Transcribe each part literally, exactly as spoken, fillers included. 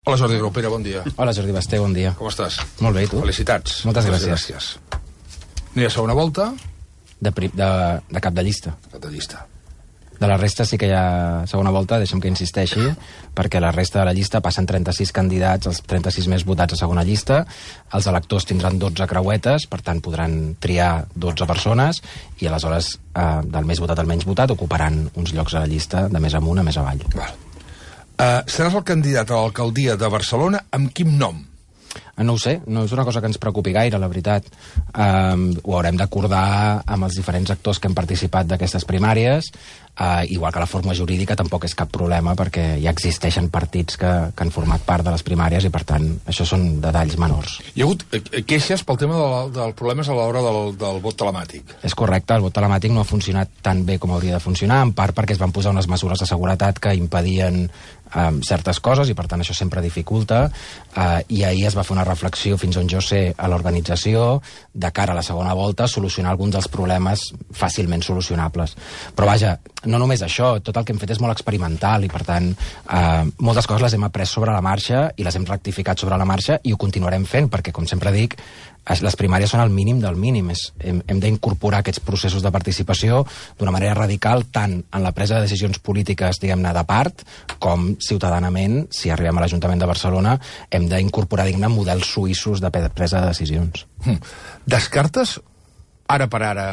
Hola, Jordi Graupera, bon dia. Hola, Jordi Basté, bon dia. Com estàs? Molt bé, i tu? Felicitats. Moltes Moltes gràcies. gràcies. N'hi ha segona volta? De, pri- de, de cap de llista. Cap de llista. De la resta sí que hi ha segona volta, deixa'm que insisteixi, perquè la resta de la llista passen trenta-sis candidats, els trenta-sis més votats a segona llista, els electors tindran dotze creuetes, per tant podran triar dotze persones, i aleshores eh, del més votat al menys votat ocuparan uns llocs a la llista de més amunt a més avall. Val. Uh, seràs el candidat a l'alcaldia de Barcelona amb quin nom? No ho sé, no és una cosa que ens preocupi gaire, la veritat. Um, ho haurem d'acordar amb els diferents actors que han participat d'aquestes primàries, uh, igual que la forma jurídica tampoc és cap problema, perquè ja existeixen partits que, que han format part de les primàries i, per tant, això són detalls menors. Hi ha hagut queixes pel tema del, del problemes a l'hora del, del vot telemàtic. És correcte, el vot telemàtic no ha funcionat tan bé com hauria de funcionar, en part perquè es van posar unes mesures de seguretat que impedien um, certes coses i, per tant, això sempre dificulta, uh, i ahir es va fer una reflexió, fins on jo sé, a l'organització, de cara a la segona volta, solucionar alguns dels problemes fàcilment solucionables. Però vaja, no només això, tot el que hem fet és molt experimental i, per tant, eh, moltes coses les hem après sobre la marxa i les hem rectificat sobre la marxa i ho continuarem fent, perquè, com sempre dic, les primàries són el mínim del mínim. És, hem hem d'incorporar aquests processos de participació d'una manera radical, tant en la presa de decisions polítiques, diguem-ne, de part, com ciutadanament, si arribem a l'Ajuntament de Barcelona, hem d'incorporar, diguem-ne, models suïssos de presa de decisions. Hm. Descartes, ara per ara,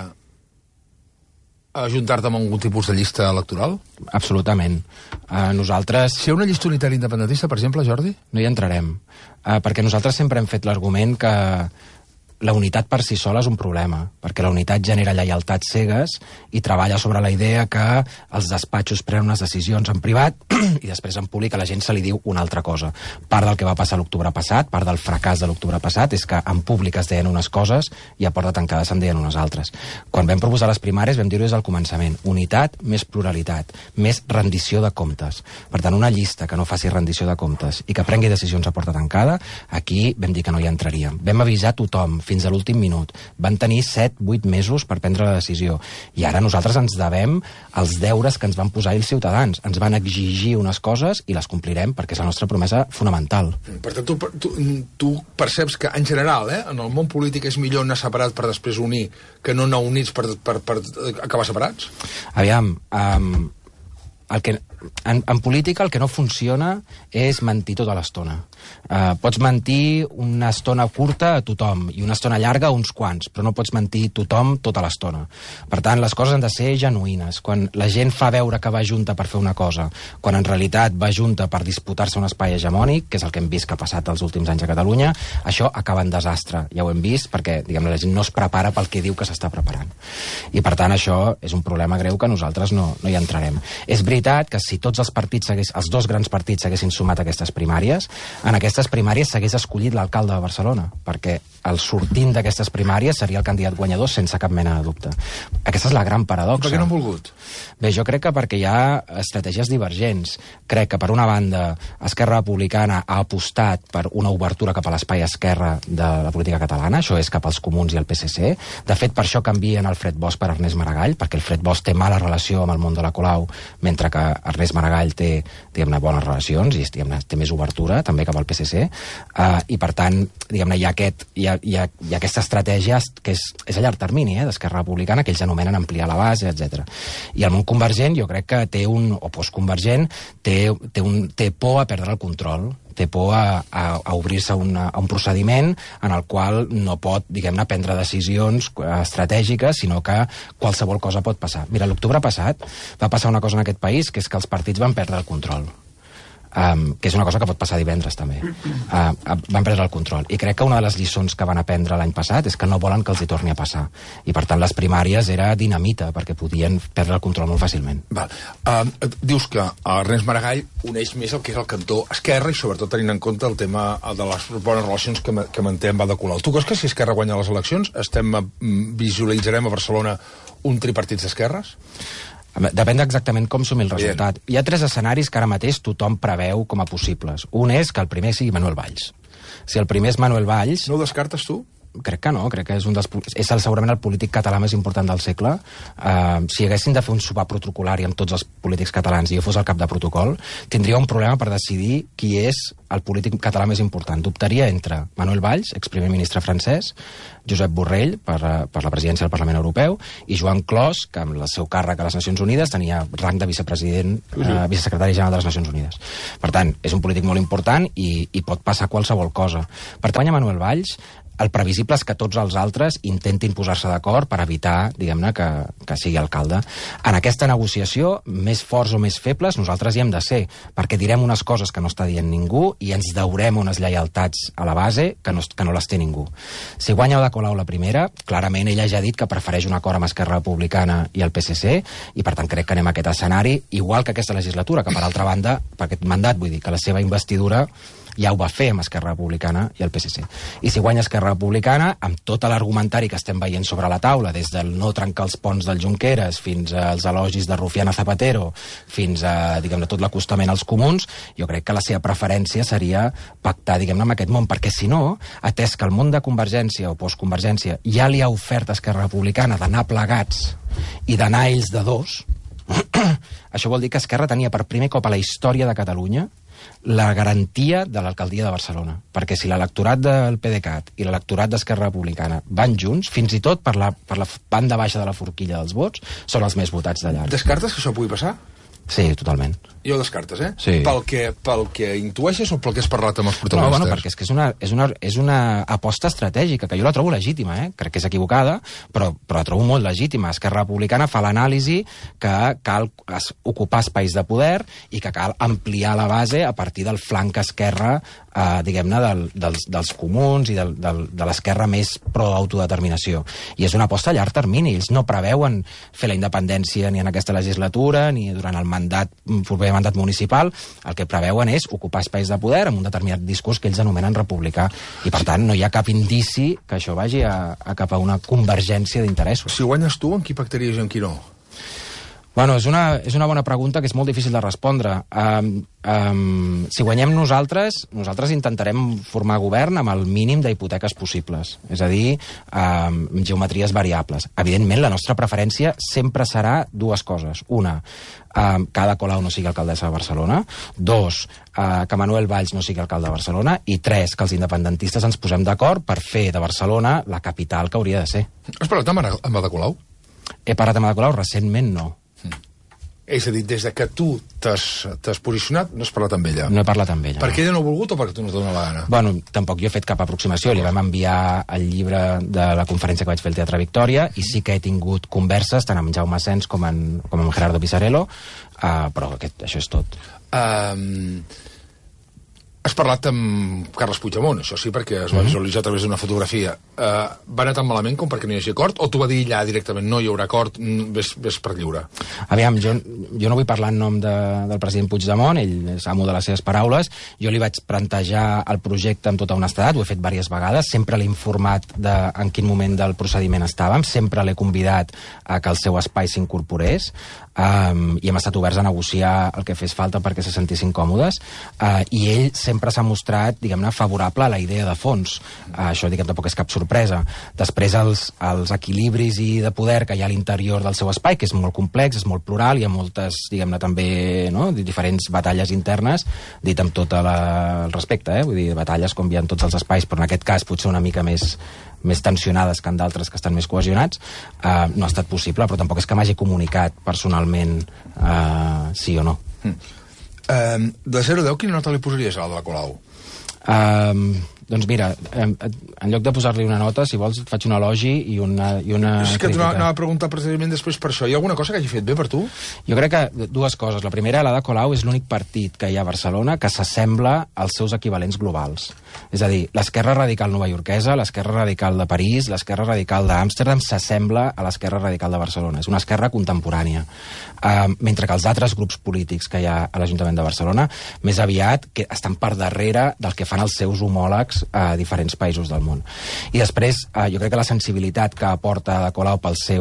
ajuntar-te amb algun tipus de llista electoral? Absolutament. Uh, nosaltres... Si hi ha una llista unitària independentista, per exemple, Jordi? No hi entrarem. Uh, perquè nosaltres sempre hem fet l'argument que la unitat per si sola és un problema, perquè la unitat genera lleialtats cegues i treballa sobre la idea que els despatxos prenen unes decisions en privat i després en públic a la gent se li diu una altra cosa. Part del que va passar l'octubre passat, part del fracàs de l'octubre passat, és que en públic es deien unes coses i a porta tancada se'n deien unes altres. Quan vam proposar les primàries vam dir-ho des del començament. Unitat més pluralitat, més rendició de comptes. Per tant, una llista que no faci rendició de comptes i que prengui decisions a porta tancada, aquí vam dir que no hi entraríem. Vam avisar tothom, fins a l'últim minut. Van tenir set vuit mesos per prendre la decisió. I ara nosaltres ens devem als deures que ens van posar els ciutadans. Ens van exigir unes coses i les complirem perquè és la nostra promesa fonamental. Per tant, tu, tu, tu perceps que, en general, eh, en el món polític és millor anar separat per després unir que no anar units per, per, per acabar separats? Aviam, um, el que, en, en política el que no funciona és mentir tota l'estona. Uh, pots mentir una estona curta a tothom i una estona llarga a uns quants, però no pots mentir tothom tota l'estona. Per tant, les coses han de ser genuïnes. Quan la gent fa veure que va junta per fer una cosa, quan en realitat va junta per disputar-se un espai hegemònic, que és el que hem vist que ha passat els últims anys a Catalunya, això acaba en desastre. Ja ho hem vist perquè, diguem, la gent no es prepara pel que diu que s'està preparant. I, per tant, això és un problema greu que nosaltres no, no hi entrarem. És veritat que si tots els partits, hagués, els dos grans partits s'haguessin sumat a aquestes primàries, en aquestes primàries s'hagués escollit l'alcalde de Barcelona, perquè el sortint d'aquestes primàries seria el candidat guanyador sense cap mena de dubte. Aquesta és la gran paradoxa. Per què no han volgut? Bé, jo crec que perquè hi ha estratègies divergents. Crec que, per una banda, Esquerra Republicana ha apostat per una obertura cap a l'espai esquerra de la política catalana, això és cap als comuns i el P S C. De fet, per això canvien el Fred Bosch per Ernest Maragall, perquè el Fred Bosch té mala relació amb el món de la Colau, mentre que Ernest Maragall té, diguem-ne, bones relacions i, diguem-ne, té més obertura, també cap al P S C. Uh, I, per tant, diguem-ne, hi ha, aquest, hi ha, hi ha, hi ha aquesta estratègia que és, és a llarg termini, eh, d'Esquerra Republicana, que ells anomenen ampliar la base, etcètera. I el món convergent jo crec que té un, o postconvergent, té, té, un, té por a perdre el control, té por a, a, a obrir-se a un procediment en el qual no pot, diguem-ne, prendre decisions estratègiques, sinó que qualsevol cosa pot passar. Mira, l'octubre passat va passar una cosa en aquest país, que és que els partits van perdre el control. Um, que és una cosa que pot passar divendres també. Uh, van prendre el control. I crec que una de les lliçons que van aprendre l'any passat és que no volen que els hi torni a passar. I per tant les primàries era dinamita, perquè podien perdre el control molt fàcilment. Val. Uh, dius que Ernest Maragall uneix més el que és el cantó esquerra i sobretot tenint en compte el tema de les bones relacions que, que manté amb Ada Colau. Tu creus que si Esquerra guanya les eleccions estem a, visualitzarem a Barcelona un tripartit d'esquerres? Depèn exactament com sumi el resultat. Hi ha tres escenaris que ara mateix tothom preveu com a possibles. Un és que el primer sigui Manuel Valls. Si el primer és Manuel Valls... No ho descartes tu? crec que no, crec que és un dels... És el, segurament el polític català més important del segle. Uh, si haguessin de fer un sopar protocolari amb tots els polítics catalans i jo fos el cap de protocol, tindria un problema per decidir qui és el polític català més important. Dubtaria entre Manuel Valls, exprimer ministre francès, Josep Borrell, per, per la presidència del Parlament Europeu, i Joan Clos, que amb el seu càrrec a les Nacions Unides tenia rang de vicepresident, uh, vicesecretari general de les Nacions Unides. Per tant, és un polític molt important i, i pot passar qualsevol cosa. Per tant, a Manuel Valls, el previsible és que tots els altres intentin posar-se d'acord per evitar, diguem-ne, que, que sigui alcalde. En aquesta negociació, més forts o més febles, nosaltres hi hem de ser, perquè direm unes coses que no està dient ningú i ens deurem unes lleialtats a la base que no, que no les té ningú. Si guanya Ada Colau la primera, clarament ella ja ha dit que prefereix un acord amb Esquerra Republicana i el P S C, i per tant crec que anem a aquest escenari, igual que aquesta legislatura, que per altra banda, per aquest mandat, vull dir que la seva investidura ja ho va fer amb Esquerra Republicana i el P S C. I si guanya Esquerra Republicana, amb tot l'argumentari que estem veient sobre la taula, des del no trencar els ponts del Junqueras fins als elogis de Rufián a Zapatero, fins a, diguem-ne, tot l'acostament als comuns, jo crec que la seva preferència seria pactar, diguem-ne, amb aquest món, perquè si no, atès que el món de Convergència o postconvergència ja li ha ofert a Esquerra Republicana d'anar plegats i d'anar ells de dos, això vol dir que Esquerra tenia per primer cop a la història de Catalunya la garantia de l'alcaldia de Barcelona. Perquè si l'electorat del PDeCAT i l'electorat d'Esquerra Republicana van junts, fins i tot per la, per la banda baixa de la forquilla dels vots, són els més votats de llarg. Descartes que això pugui passar? Sí, totalment. Ja ho descartes, eh? Sí. Pel que, pel que intueixes o pel que has parlat amb els protagonistes? No, bueno, perquè és que és una, és una, és una aposta estratègica, que jo la trobo legítima, eh? Crec que és equivocada, però, però la trobo molt legítima. Esquerra Republicana fa l'anàlisi que cal ocupar espais de poder i que cal ampliar la base a partir del flanc esquerre, eh, diguem-ne, del, dels, dels comuns i del, del, de l'esquerra més pro-autodeterminació. I és una aposta a llarg termini. Ells no preveuen fer la independència ni en aquesta legislatura ni durant el mandat, proper mandat municipal. El que preveuen és ocupar espais de poder amb un determinat discurs que ells anomenen republicà. I, per tant, no hi ha cap indici que això vagi a, a cap a una convergència d'interessos. Si guanyes tu, amb qui pactaries i amb qui no? Bueno, és una, és una bona pregunta que és molt difícil de respondre. Um, um, si guanyem nosaltres, nosaltres intentarem formar govern amb el mínim d'hipoteques possibles. És a dir, um, geometries variables. Evidentment, la nostra preferència sempre serà dues coses. Una, um, que Ada Colau no sigui alcaldessa de Barcelona. Dos, uh, que Manuel Valls no sigui alcalde de Barcelona. I tres, que els independentistes ens posem d'acord per fer de Barcelona la capital que hauria de ser. Has parlat amb Ada Colau? He parlat amb Ada Colau? Recentment no. És a dir, des de que tu t'has posicionat, no has parlat amb ella? No he parlat amb ella. Perquè ella no ha volgut o perquè tu no et dona la gana? Bueno, tampoc jo he fet cap aproximació. Li vam enviar el llibre de la conferència que vaig fer al Teatre Victòria i sí que he tingut converses tant amb Jaume Sens com, en, com amb Gerardo Pisarello, uh, però aquest, això és tot. Um, has parlat amb Carles Puigdemont, això sí, perquè es va mm-hmm. visualitzar a través d'una fotografia. Uh, va anar tan malament com perquè no hi hagi acord? O t'ho va dir allà directament, no hi haurà acord, ves, ves per lliure? Aviam, jo, jo no vull parlar en nom de, del president Puigdemont, ell és amo de les seves paraules. Jo li vaig plantejar el projecte amb tota honestedat, ho he fet diverses vegades, sempre l'he informat de en quin moment del procediment estàvem, sempre l'he convidat a que el seu espai s'incorporés, um, i hem estat oberts a negociar el que fes falta perquè se sentissin còmodes, uh, i ell sempre s'ha mostrat, diguem-ne, favorable a la idea de fons. Uh, això, diguem, tampoc és cap sorpresa. Després, els, els equilibris i de poder que hi ha a l'interior del seu espai, que és molt complex, és molt plural, hi ha moltes, diguem-ne, també, no?, diferents batalles internes, dit amb tot la, el respecte, eh? Vull dir, batalles com hi ha en tots els espais, però en aquest cas potser una mica més més tensionades que en d'altres que estan més cohesionats, uh, no ha estat possible, però tampoc és que m'hagi comunicat personalment uh, sí o no. Mm. Um, de zero a deu, quina nota li posaries a la de la Colau? Um, doncs mira, en, en lloc de posar-li una nota, si vols, et faig un elogi i una, i una és que crítica. t'anava a preguntar precisament després per això. Hi ha alguna cosa que hagi fet bé per tu? Jo crec que dues coses. La primera, l'Ada Colau és l'únic partit que hi ha a Barcelona que s'assembla als seus equivalents globals. És a dir, l'esquerra radical novaiorquesa, l'esquerra radical de París, l'esquerra radical d'Amsterdam s'assembla a l'esquerra radical de Barcelona. És una esquerra contemporània. Uh, mentre que els altres grups polítics que hi ha a l'Ajuntament de Barcelona més aviat que estan per darrere del que fan els seus homòlegs a diferents països del món. I després, uh, jo crec que la sensibilitat que aporta Ada Colau pel seu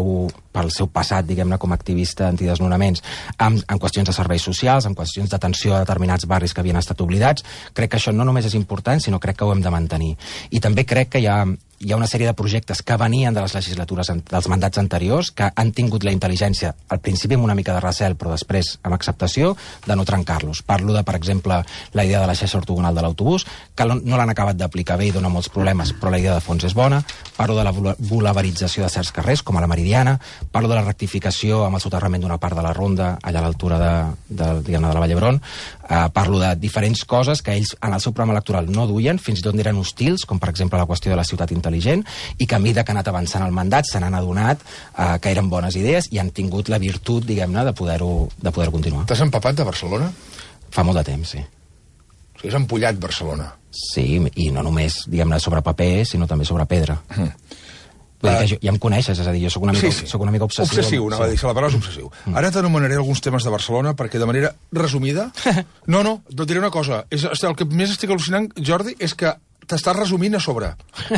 pel seu passat, diguem-ne, com a activista antidesnonaments, en, en qüestions de serveis socials, en qüestions d'atenció a determinats barris que havien estat oblidats. Crec que això no només és important, sinó crec que ho hem de mantenir. I també crec que hi ha hi ha una sèrie de projectes que venien de les legislatures, dels mandats anteriors, que han tingut la intel·ligència, al principi amb una mica de recel, però després amb acceptació, de no trencar-los. Parlo de, per exemple, la idea de la xarxa ortogonal de l'autobús, que no l'han acabat d'aplicar bé i dona molts problemes, però la idea de fons és bona. Parlo de la bulevarització de certs carrers, com a la Meridiana. Parlo de la rectificació amb el soterrament d'una part de la Ronda, allà a l'altura de, de, diguem-ne, de la Vall d'Hebron. Uh, parlo de diferents coses que ells en el seu programa electoral no duien, fins i tot eren hostils, com per exemple la qüestió de la ciutat intel·ligent, i que a mesura que ha anat avançant el mandat se n'han adonat uh, que eren bones idees i han tingut la virtut, diguem-ne, de poder-ho de poder continuar. T'has empapat de Barcelona? Fa molt de temps, sí. O sigui, és empullat Barcelona. Sí, i no només, diguem-ne, sobre paper, sinó també sobre pedra. Mm. Vull dir que jo, ja em coneixes, és a dir, jo soc una mica, sí, sí. Soc una mica obsessiu. Obsessiu, anava a dir, la paraula és obsessiu. Mm. Ara t'anomenaré alguns temes de Barcelona, perquè de manera resumida... No, no, et diré una cosa. És, el que més estic al·lucinant, Jordi, és que t'estàs resumint a sobre.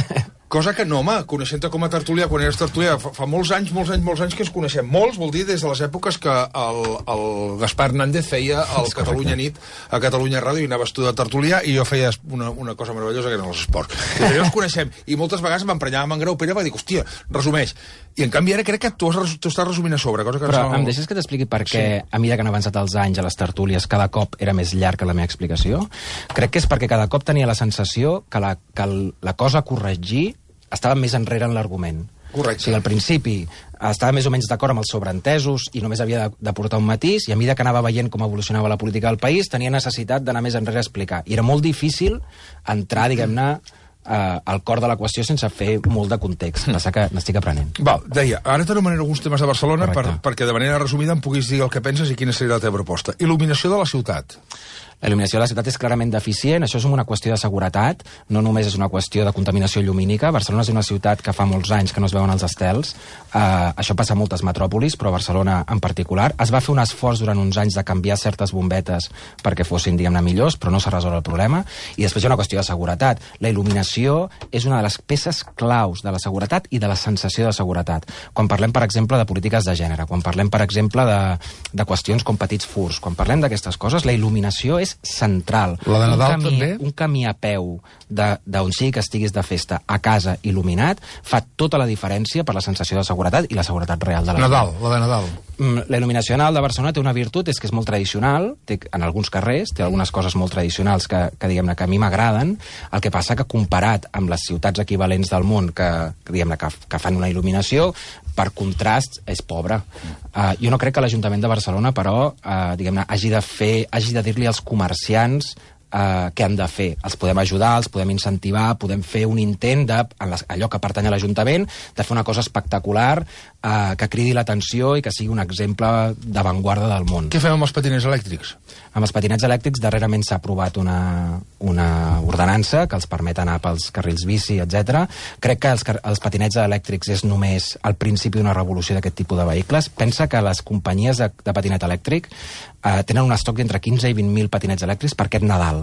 Cosa que no, home, coneixent-te com a tertulià, quan eres tertulià, fa, fa molts anys, molts anys, molts anys que ens coneixem. Molts vol dir des de les èpoques que el, el Gaspar Hernández feia el Catalunya Nit a Catalunya Ràdio i anava a estudiar tertulià i jo feia una, una cosa meravellosa que eren els esports. I ja ens coneixem. I moltes vegades m'emprenyava amb en Grau Pere i va dir, hòstia, resumeix. I en canvi ara crec que tu, has, tu estàs resumint a sobre. Cosa que Però no... em deixes que t'expliqui per què, sí. A mesura que han avançat els anys a les tertúlies, cada cop era més llarg que la meva explicació? Crec que és perquè cada cop tenia la sensació que la, que la cosa a corregir estava més enrere en l'argument. Correcte. O sigui, al principi estava més o menys d'acord amb els sobreentesos i només havia de, de portar un matís, i a mesura que anava veient com evolucionava la política del país, tenia necessitat d'anar més enrere a explicar. I era molt difícil entrar, diguem-ne, eh, al cor de la qüestió sense fer molt de context. Passa que n'estic aprenent. Val, deia, ara t'anomenaré alguns temes de Barcelona per, perquè de manera resumida em puguis dir el que penses i quina seria la teva proposta. Il·luminació de la ciutat. La il·luminació de la ciutat és clarament deficient, això és una qüestió de seguretat, no només és una qüestió de contaminació llumínica. Barcelona és una ciutat que fa molts anys que no es veuen els estels, uh, això passa a moltes metròpolis, però a Barcelona en particular. Es va fer un esforç durant uns anys de canviar certes bombetes perquè fossin, diguem-ne, millors, però no s'ha resolt el problema, i després hi ha una qüestió de seguretat. La il·luminació és una de les peces claus de la seguretat i de la sensació de seguretat. Quan parlem, per exemple, de polítiques de gènere, quan parlem, per exemple, de, de qüestions com petits furs, quan parlem d'aquestes coses, la il·luminació és central. La de Nadal, un camí, també? Un camí a peu d'on sigui que estiguis de festa a casa il·luminat fa tota la diferència per la sensació de seguretat i la seguretat real de la Nadal, la de Nadal. La il·luminació de Barcelona té una virtut, és que és molt tradicional, té, en alguns carrers té algunes coses molt tradicionals que, que diguem-ne, que a mi m'agraden. El que passa que comparat amb les ciutats equivalents del món que, que diguem-ne, que, que fan una il·luminació, per contrast, és pobre. Uh, jo no crec que l'Ajuntament de Barcelona, però, uh, diguem-ne, hagi de fer, hagi de dir-li als comerciants Uh, què han de fer. Els podem ajudar, els podem incentivar, podem fer un intent de, en les, allò que pertany a l'Ajuntament, de fer una cosa espectacular, uh, que cridi l'atenció i que sigui un exemple d'avantguarda del món. Què fem amb els patinets elèctrics? Amb els patinets elèctrics darrerament s'ha aprovat una, una ordenança que els permet anar pels carrils bici, etcètera. Crec que els, els patinets elèctrics és només el principi d'una revolució d'aquest tipus de vehicles. Pensa que les companyies de, de patinet elèctric uh, tenen un estoc d'entre quinze i vint mil patinets elèctrics per aquest Nadal.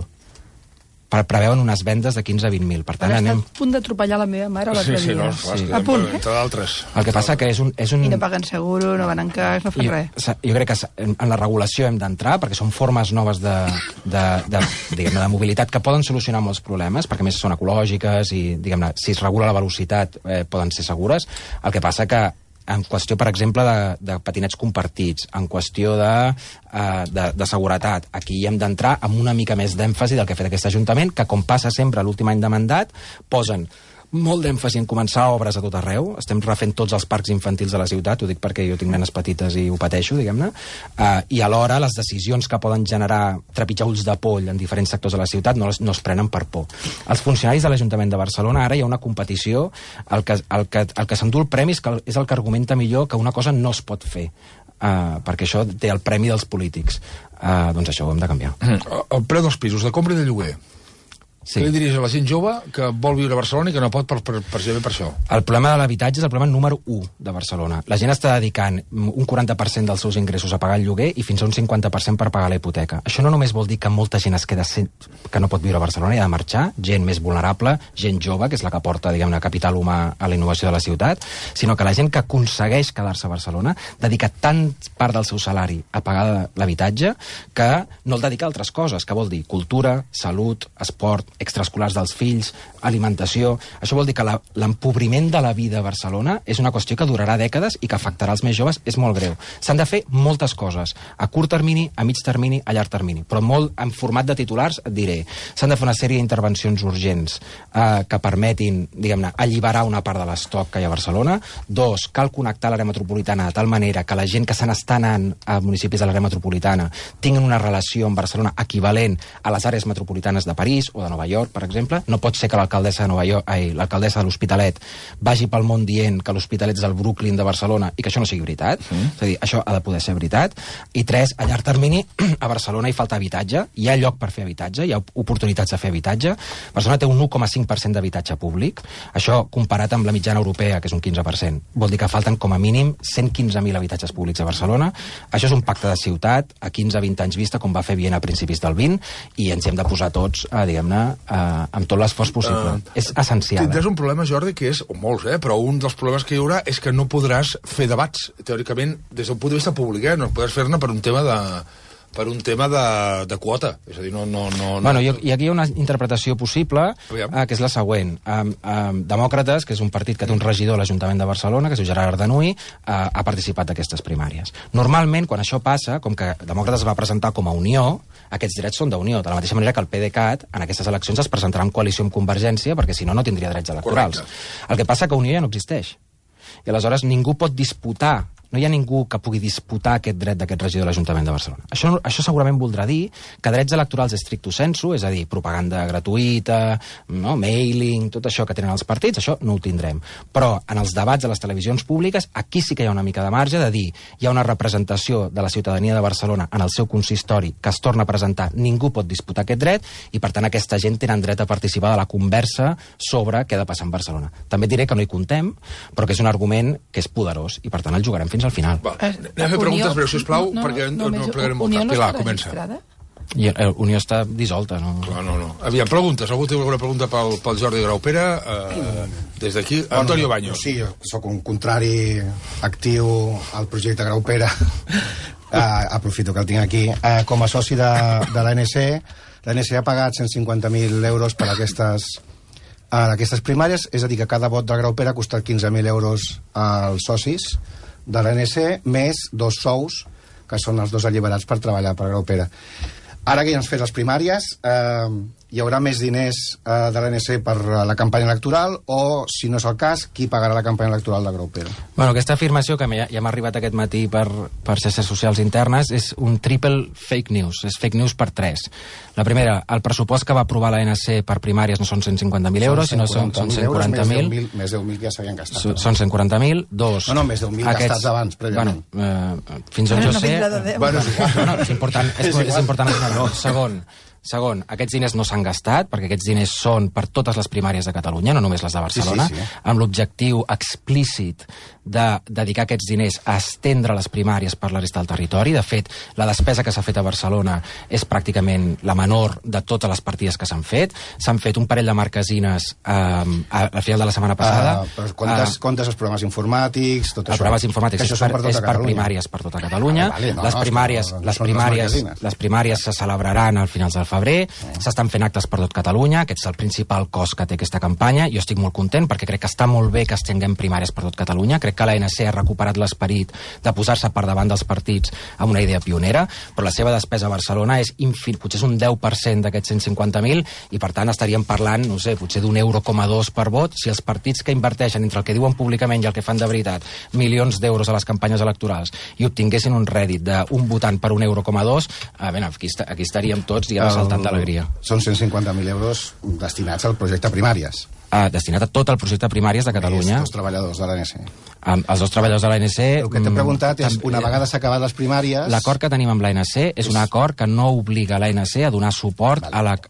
Per preveuen unes vendes de quinze a vint mil. Per tant, anem... Està a punt d'atropellar la meva mare l'altre sí, sí, dia. No, clar, sí. A punt, eh? Entre d'altres. El que passa que és un... És un... I no paguen seguro, no van en cas, no fan jo, res. Jo crec que en la regulació hem d'entrar, perquè són formes noves de, de, de, diguem-ne, de mobilitat que poden solucionar molts problemes, perquè a més són ecològiques i, diguem-ne, si es regula la velocitat eh, poden ser segures. El que passa que en qüestió, per exemple, de, de patinets compartits, en qüestió de, uh, de, de seguretat, aquí hi hem d'entrar amb una mica més d'èmfasi del que ha fet aquest Ajuntament, que, com passa sempre l'últim any de mandat, posen molt d'èmfasi en començar obres a tot arreu. Estem refent tots els parcs infantils de la ciutat, ho dic perquè jo tinc nenes petites i ho pateixo, diguem-ne, uh, i alhora les decisions que poden generar trepitjar ulls de poll en diferents sectors de la ciutat no, les, no es prenen per por. Els funcionaris de l'Ajuntament de Barcelona, ara hi ha una competició, el que, el que, el que s'endú el premi és, que és el que argumenta millor que una cosa no es pot fer, uh, perquè això té el premi dels polítics. Uh, doncs això ho hem de canviar. Mm. El preu dels pisos, de compra i de lloguer. Sí. Què li diries a la gent jove que vol viure a Barcelona i que no pot per, per, per, per, per això? El problema de l'habitatge és el problema número u de Barcelona. La gent està dedicant un quaranta per cent dels seus ingressos a pagar el lloguer i fins a un cinquanta per cent per pagar la hipoteca. Això no només vol dir que molta gent es queda sent, que no pot viure a Barcelona i ha de marxar, gent més vulnerable, gent jove, que és la que porta, diguem-ne, capital humà a la innovació de la ciutat, sinó que la gent que aconsegueix quedar-se a Barcelona dedica tant part del seu salari a pagar l'habitatge que no el dedica a altres coses, que vol dir cultura, salut, esport, extraescolars dels fills, alimentació. Això vol dir que l'empobriment de la vida a Barcelona és una qüestió que durarà dècades i que afectarà els més joves, és molt greu. S'han de fer moltes coses, a curt termini, a mig termini, a llarg termini, però molt en format de titulars et diré. S'han de fer una sèrie d'intervencions urgents eh, que permetin, diguem-ne, alliberar una part de l'estoc que hi ha a Barcelona. Dos, cal connectar l'àrea metropolitana de tal manera que la gent que se n'està anant a municipis de l'àrea metropolitana tinguin una relació amb Barcelona equivalent a les àrees metropolitanes de París o de Nova York, per exemple. No pot ser que l'alcaldessa de Nova York, ai, l'alcaldessa de l'Hospitalet vagi pel món dient que l'Hospitalet és el Brooklyn de Barcelona i que això no sigui veritat. Mm. És a dir, això ha de poder ser veritat. I tres, a llarg termini, a Barcelona hi falta habitatge, hi ha lloc per fer habitatge, hi ha oportunitats de fer habitatge. Barcelona té un u coma cinc per cent d'habitatge públic. Això, comparat amb la mitjana europea, que és un quinze per cent, vol dir que falten com a mínim cent quinze mil habitatges públics a Barcelona. Això és un pacte de ciutat a quinze a vint anys vista, com va fer Viena a principis del vint, i ens hem de posar tots, eh, diguem-ne, eh, amb tot l'esforç possible. Uh, és essencial. Tindràs eh? un problema, Jordi, que és, o molts, eh, però un dels problemes que hi haurà és que no podràs fer debats, teòricament, des del punt de vista públic, eh? No podràs fer-ne per un tema de per un tema de, de quota. És a dir, no... no, no, bueno, no... I, i aquí hi ha una interpretació possible, eh, que és la següent. Um, um, Demòcrates, que és un partit que té un regidor a l'Ajuntament de Barcelona, que es diu Gerard Ardanuy, uh, ha participat d'aquestes primàries. Normalment, quan això passa, com que Demòcrates es va presentar com a Unió, aquests drets són d'Unió, de la mateixa manera que el PDeCAT en aquestes eleccions es presentarà en coalició amb Convergència, perquè si no, no tindria drets electorals. Correcte. El que passa que Unió ja no existeix. I aleshores ningú pot disputar, no hi ha ningú que pugui disputar aquest dret d'aquest regidor de l'Ajuntament de Barcelona. Això, això segurament voldrà dir que drets electorals stricto sensu, és a dir, propaganda gratuïta, no, mailing, tot això que tenen els partits, això no ho tindrem. Però en els debats a les televisions públiques, aquí sí que hi ha una mica de marge de dir hi ha una representació de la ciutadania de Barcelona en el seu consistori que es torna a presentar, ningú pot disputar aquest dret i, per tant, aquesta gent tenen dret a participar de la conversa sobre què ha de passar en Barcelona. També diré que no hi contem, però que és un argument que és poderós i, per tant, el jugarem fins al final. Va, anem a fer preguntes breus, sisplau, no, no, perquè no, no plegarem molt tard. Pilar, comença. I eh, Unió està dissolta, no? Clar, no, no. Aviam, preguntes. Algú té alguna pregunta pel, pel Jordi Graupera? Eh, des d'aquí, bueno, Antonio Baños. Sí, sóc un contrari actiu al projecte Graupera. eh, aprofito que el tinc aquí. Eh, com a soci de, de l'A N C, l'A N C ha pagat cent cinquanta mil euros per aquestes, a aquestes primàries, és a dir, que cada vot de Graupera ha costat quinze mil euros als socis de l'A N C, més dos sous, que són els dos alliberats per treballar per Graupera. Ara que ja ens fet les primàries, eh, hi haurà més diners eh, de l'A N C per la campanya electoral o, si no és el cas, qui pagarà la campanya electoral de Graupera? Bueno, aquesta afirmació que ja, ja m'ha arribat aquest matí per, per xarxes socials internes és un triple fake news, és fake news per tres. La primera, el pressupost que va aprovar l'A N C per primàries no són cent cinquanta mil euros, sinó són, són cent quaranta mil. Més deu mil que ja s'havien gastat. So, són cent quaranta mil. Dos... No, no, més deu mil aquests, gastats abans, prèviament. Bueno, eh, fins on jo sé... Bueno, no, no, és important, és, és, és important. No, segon, Segon, aquests diners no s'han gastat, perquè aquests diners són per totes les primàries de Catalunya, no només les de Barcelona, sí, sí, sí. amb l'objectiu explícit de dedicar aquests diners a estendre les primàries per la resta del territori. De fet, la despesa que s'ha fet a Barcelona és pràcticament la menor de totes les partides que s'han fet. S'han fet un parell de marquesines eh, a final de la setmana passada. Uh, però comptes, uh, comptes els programes informàtics, tot els això. Els programes informàtics és, és, per, per, és per primàries per tota Catalunya. Ah, vale, no, les primàries, no, no, les primàries, les, les primàries se celebraran al finals del febrer. Uh. S'estan fent actes per tot Catalunya. Aquest és el principal cost que té aquesta campanya. Jo estic molt content perquè crec que està molt bé que es tinguem primàries per tot Catalunya. Crec que l'A N C ha recuperat l'esperit de posar-se per davant dels partits amb una idea pionera, però la seva despesa a Barcelona és infinit, potser és un deu per cent d'aquests cent cinquanta mil, i per tant estaríem parlant, no sé, potser d'un euro coma dos per vot. Si els partits que inverteixen entre el que diuen públicament i el que fan de veritat milions d'euros a les campanyes electorals i obtinguessin un rèdit d'un votant per un euro coma dos, eh, bé, aquí, aquí estaríem tots ja saltant d'alegria. Són cent cinquanta mil euros destinats al projecte primàries. Uh, destinat a tot el projecte primàries de Catalunya. Els dos treballadors de l'A N C. Um, els dos treballadors de l'A N C... El que t'he preguntat és, una vegada s'ha acabat les primàries... L'acord que tenim amb l'A N C és un acord que no obliga l'A N C a donar suport vale. a la... A la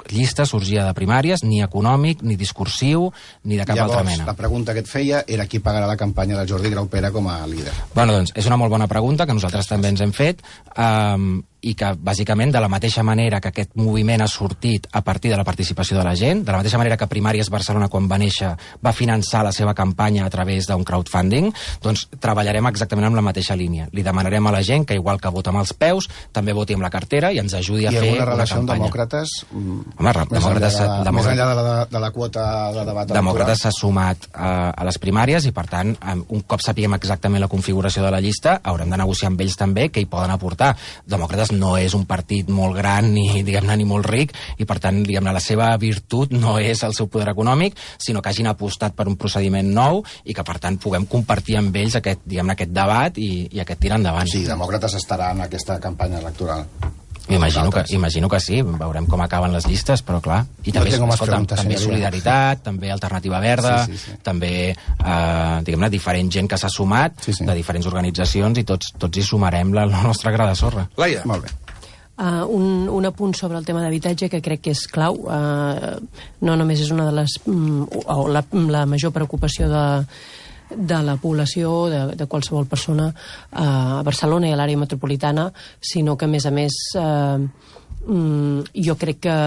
llista sorgia de primàries, ni econòmic, ni discursiu, ni de cap Llavors, altra mena. la pregunta que et feia era qui pagarà la campanya del Jordi Graupera com a líder. Bueno, doncs, és una molt bona pregunta que nosaltres també ens hem fet, um, i que, bàsicament, de la mateixa manera que aquest moviment ha sortit a partir de la participació de la gent, de la mateixa manera que Primàries Barcelona, quan va néixer, va finançar la seva campanya a través d'un crowdfunding, doncs treballarem exactament amb la mateixa línia. Li demanarem a la gent que, igual que vota amb els peus, també voti amb la cartera i ens ajudi a I fer alguna una relació amb campanya. demòcrates? Home, Més demòcrates, enllà de, la, demòcrates, més enllà de la, de la quota de debat Demòcrates s'ha sumat a, a les primàries i, per tant, un cop sapiguem exactament la configuració de la llista, haurem de negociar amb ells també què hi poden aportar. Demòcrates no és un partit molt gran ni, diguem-ne, ni molt ric, i, per tant, diguem-ne, la seva virtut no és el seu poder econòmic, sinó que hagin apostat per un procediment nou i que, per tant, puguem compartir amb ells aquest, diguem-ne, aquest debat i, i aquest tirar endavant. Sí, demòcrates estarà en aquesta campanya electoral. Imagino que, imagino que sí, veurem com acaben les llistes, però clar. I també, no escolta, també Solidaritat, també Alternativa Verda, sí, sí, sí. també, eh, diguem-ne, diferent gent que s'ha sumat, sí, sí. de diferents organitzacions, i tots, tots hi sumarem la, la nostra gra de sorra. Laia. Molt bé. Uh, un, un apunt sobre el tema d'habitatge que crec que és clau. Uh, no només és una de les... Um, o la, la major preocupació de, de la població, de, de qualsevol persona uh, a Barcelona i a l'àrea metropolitana, sinó que, a més a més, uh, um, jo crec que,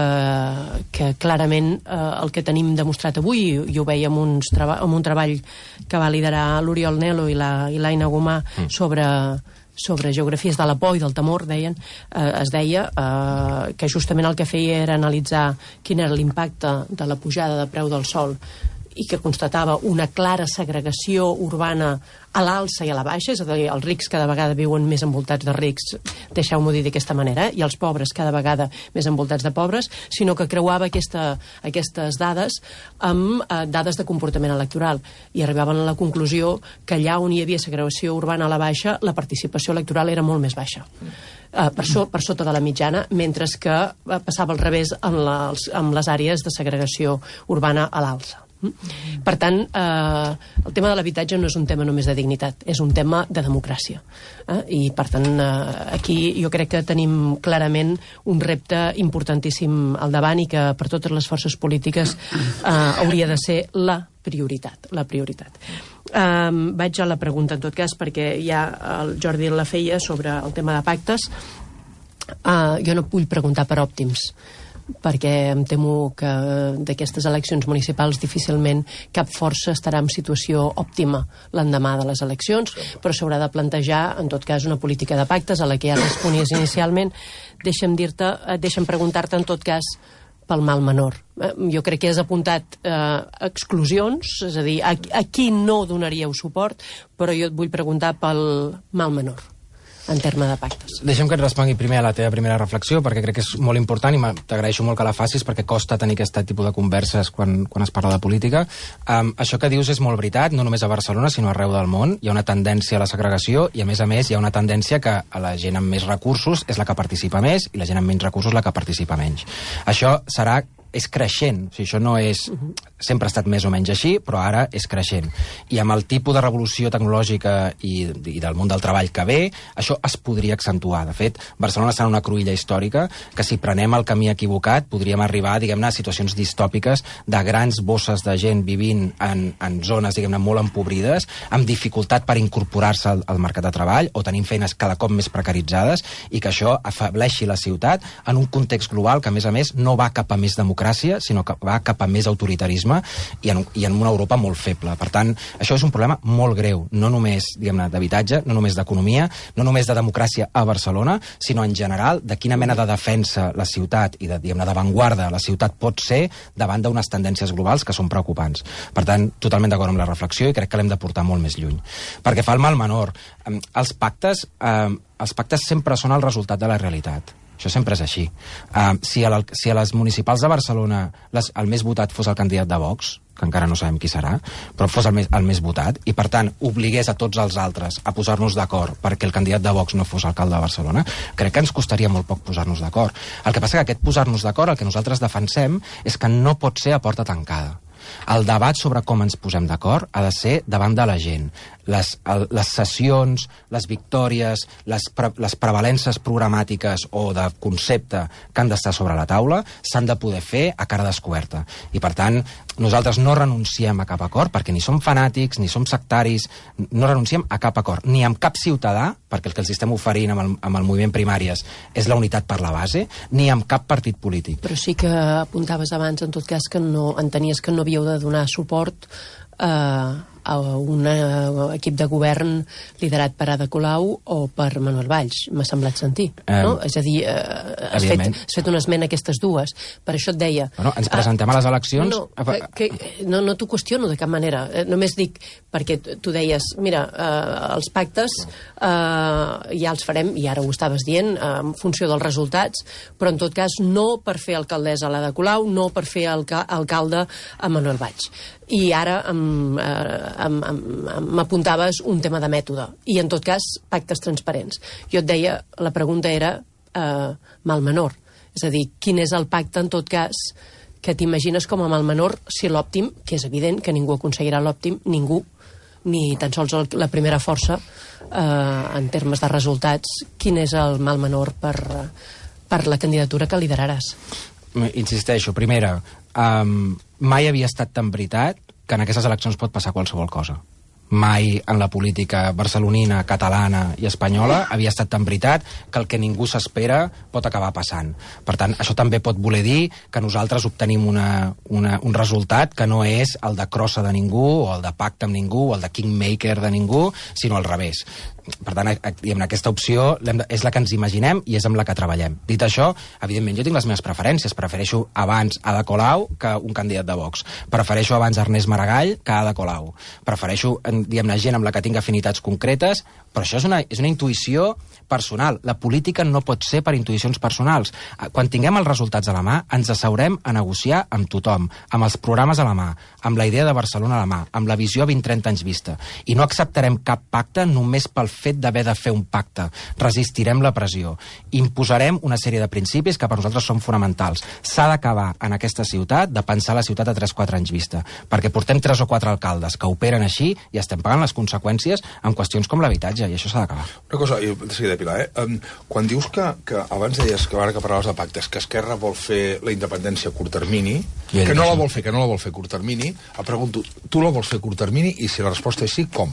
que clarament uh, el que tenim demostrat avui, i ho veiem uns treba amb un treball que va liderar l'Oriol Nelo i l'Aina Gomà mm. sobre... sobre geografies de la por i del temor, deien, eh, es deia eh, que justament el que feia era analitzar quin era l'impacte de la pujada de preu del sòl i que constatava una clara segregació urbana a l'alça i a la baixa, és a dir, els rics cada vegada viuen més envoltats de rics, deixeu-m'ho dir d'aquesta manera, i els pobres cada vegada més envoltats de pobres, sinó que creuava aquesta, aquestes dades amb eh, dades de comportament electoral, i arribaven a la conclusió que allà on hi havia segregació urbana a la baixa, la participació electoral era molt més baixa. Uh, per, so, per sota de la mitjana, mentre que uh, passava al revés amb les, amb les àrees de segregació urbana a l'alça. Mm? Per tant, eh, el tema de l'habitatge no és un tema només de dignitat, és un tema de democràcia. Eh? I, per tant, eh, aquí jo crec que tenim clarament un repte importantíssim al davant i que per totes les forces polítiques eh, hauria de ser la prioritat. La prioritat. Um, vaig a la pregunta, en tot cas, perquè ja el Jordi la feia sobre el tema de pactes. Uh, jo no vull preguntar per òptims, perquè em temo que d'aquestes eleccions municipals difícilment cap força estarà en situació òptima l'endemà de les eleccions, però s'haurà de plantejar, en tot cas, una política de pactes a la que ja responies inicialment. Deixa'm dir-te, deixa'm preguntar-te, en tot cas, pel mal menor. Jo crec que has apuntat eh, exclusions, és a dir, a, a qui no donaríeu suport, però jo et vull preguntar pel mal menor, en termes de pactes. Deixa'm que et respongui primer a la teva primera reflexió, perquè crec que és molt important i t'agraeixo molt que la facis, perquè costa tenir aquest tipus de converses quan, quan es parla de política. Um, això que dius és molt veritat, no només a Barcelona, sinó arreu del món. Hi ha una tendència a la segregació i, a més a més, hi ha una tendència que a la gent amb més recursos és la que participa més i la gent amb menys recursos la que participa menys. Això serà és creixent, o sigui, això no és... Sempre ha estat més o menys així, però ara és creixent. I amb el tipus de revolució tecnològica i, i del món del treball que ve, això es podria accentuar. De fet, Barcelona està en una cruïlla històrica que, si prenem el camí equivocat, podríem arribar, diguem-ne, a situacions distòpiques de grans bosses de gent vivint en, en zones, diguem-ne, molt empobrides, amb dificultat per incorporar-se al, al mercat de treball o tenint feines cada cop més precaritzades, i que això afebleixi la ciutat en un context global que, a més a més, no va cap a més democràcia, sinó que va cap a més autoritarisme i en, i en una Europa molt feble. Per tant, això és un problema molt greu, no només, diguem-ne, d'habitatge, no només d'economia, no només de democràcia a Barcelona, sinó en general de quina mena de defensa la ciutat i de, diguem-ne, d'avantguarda la ciutat pot ser davant d'unes tendències globals que són preocupants. Per tant, totalment d'acord amb la reflexió i crec que l'hem de portar molt més lluny. Perquè fa el mal menor. Els pactes, eh, els pactes sempre són el resultat de la realitat. Això sempre és així. Uh, si, a la, si a les municipals de Barcelona les, el més votat fos el candidat de Vox, que encara no sabem qui serà, però fos el més, el més votat, i per tant obligués a tots els altres a posar-nos d'acord perquè el candidat de Vox no fos alcalde de Barcelona, crec que ens costaria molt poc posar-nos d'acord. El que passa que aquest posar-nos d'acord, el que nosaltres defensem, és que no pot ser a porta tancada. El debat sobre com ens posem d'acord ha de ser davant de la gent. Les, el, les sessions, les victòries, les, pre, les prevalences programàtiques o de concepte que han d'estar sobre la taula s'han de poder fer a cara descoberta. I, per tant, nosaltres no renunciem a cap acord, perquè ni som fanàtics, ni som sectaris, no renunciem a cap acord, ni amb cap ciutadà, perquè el que els estem oferint amb el, amb el moviment Primàries és la unitat per la base, ni amb cap partit polític. Però sí que apuntaves abans, en tot cas, que no entenies que no havíeu de donar suport eh, a un equip de govern liderat per Ada Colau o per Manuel Valls, m'ha semblat sentir, eh, no? És a dir, eh, has, fet, has fet un esment a aquestes dues, per això et deia... Bueno, ens presentem uh, a les eleccions... No, no, que, que, no, no t'ho qüestiono de cap manera, eh, només dic, perquè tu deies, mira, eh, els pactes eh, ja els farem, i ara ho estaves dient, eh, en funció dels resultats, però en tot cas no per fer alcaldessa a l'Ada Colau, no per fer alca alcalde a Manuel Valls. I ara m'apuntaves un tema de mètode, i en tot cas pactes transparents. Jo et deia, la pregunta era eh, mal menor, és a dir, quin és el pacte en tot cas que t'imagines com a mal menor, si l'òptim, que és evident que ningú aconseguirà l'òptim, ningú, ni tan sols el, la primera força eh, en termes de resultats, quin és el mal menor per, per la candidatura que lideraràs? Insisteixo, primera, um, mai havia estat tan veritat que en aquestes eleccions pot passar qualsevol cosa. Mai en la política barcelonina, catalana i espanyola havia estat tan veritat que el que ningú s'espera pot acabar passant. Per tant, això també pot voler dir que nosaltres obtenim una, una, un resultat que no és el de crossa de ningú, o el de pacte amb ningú, o el de kingmaker de ningú, sinó al revés. Per tant, diguem, aquesta opció és la que ens imaginem i és amb la que treballem. Dit això, evidentment, jo tinc les meves preferències. Prefereixo abans Ada Colau que un candidat de Vox. Prefereixo abans Ernest Maragall que Ada Colau. Prefereixo, diguem-ne, gent amb la que tinc afinitats concretes, però això és una, és una intuïció personal. La política no pot ser per intuïcions personals. Quan tinguem els resultats a la mà, ens asseurem a negociar amb tothom, amb els programes a la mà, amb la idea de Barcelona a la mà, amb la visió a vint trenta anys vista. I no acceptarem cap pacte només pel fet d'haver de fer un pacte. Resistirem la pressió. Imposarem una sèrie de principis que per nosaltres són fonamentals. S'ha d'acabar en aquesta ciutat de pensar la ciutat a tres quatre anys vista, perquè portem tres o quatre alcaldes que operen així i estem pagant les conseqüències en qüestions com l'habitatge, i això s'ha d'acabar. Una cosa, jo, de seguida, Pilar, eh? Um, quan dius que, que abans deies que ara que parlaves de pactes, que Esquerra vol fer la independència a curt termini, que no la vol fer, que no la vol fer a curt termini, et pregunto, tu la vols fer a curt termini? I si la resposta és sí, com?